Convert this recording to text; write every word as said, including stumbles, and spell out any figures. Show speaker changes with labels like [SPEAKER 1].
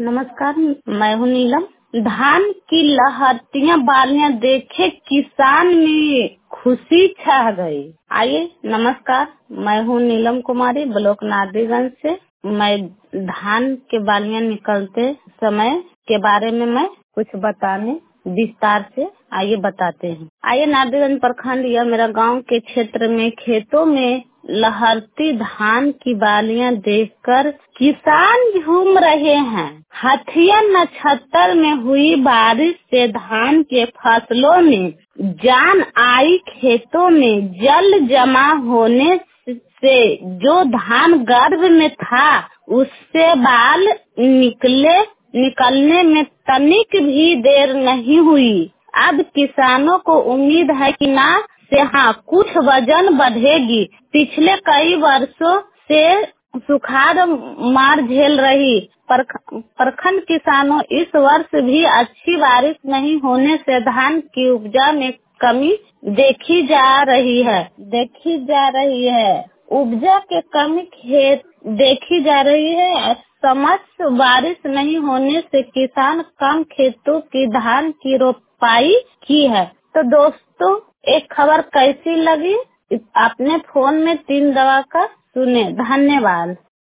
[SPEAKER 1] नमस्कार, मैं हूँ नीलम। धान की लहरतियाँ बालियाँ देखे किसान में खुशी छा गई। आइए, नमस्कार, मैं हूँ नीलम कुमारी, ब्लॉक नादिगंज से। मैं धान के बालियाँ निकलते समय के बारे में मैं कुछ बताने विस्तार से आइए बताते हैं। आइए, नादिगंज प्रखंड या मेरा गांव के क्षेत्र में खेतों में लहरती धान की बालियां देखकर किसान झूम रहे हैं। हथिया नक्षत्र में हुई बारिश से धान के फसलों में जान आई। खेतों में जल जमा होने से जो धान गर्भ में था उससे बाल निकले निकलने में तनिक भी देर नहीं हुई। अब किसानों को उम्मीद है कि ना से हाँ कुछ वजन बढ़ेगी। पिछले कई वर्षों से सुखाड़ मार झेल रही प्रखंड किसानों इस वर्ष भी अच्छी बारिश नहीं होने से धान की उपजा में कमी देखी जा रही है देखी जा रही है उपजा के कमी खेत देखी जा रही है। समस्त बारिश नहीं होने से किसान कम खेतों की धान की रोपाई की है। तो दोस्तों, एक खबर कैसी लगी अपने फोन में तीन दवा का सुने। धन्यवाद।